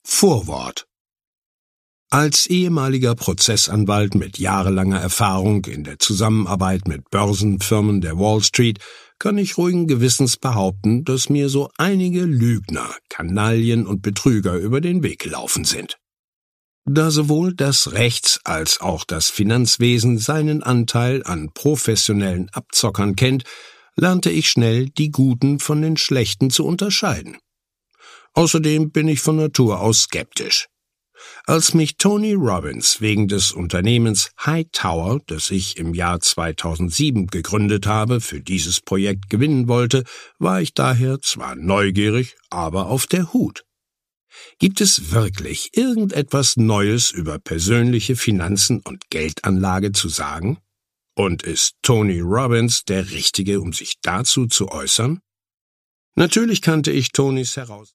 Vorwort. Als ehemaliger Prozessanwalt mit jahrelanger Erfahrung in der Zusammenarbeit mit Börsenfirmen der Wall Street kann ich ruhigen Gewissens behaupten, dass mir so einige Lügner, Kanaillen und Betrüger über den Weg gelaufen sind. Da sowohl das Rechts- als auch das Finanzwesen seinen Anteil an professionellen Abzockern kennt, lernte ich schnell, die Guten von den Schlechten zu unterscheiden. Außerdem bin ich von Natur aus skeptisch. Als mich Tony Robbins wegen des Unternehmens Hightower, das ich im Jahr 2007 gegründet habe, für dieses Projekt gewinnen wollte, war ich daher zwar neugierig, aber auf der Hut. Gibt es wirklich irgendetwas Neues über persönliche Finanzen und Geldanlage zu sagen? Und ist Tony Robbins der Richtige, um sich dazu zu äußern? Natürlich kannte ich Tonys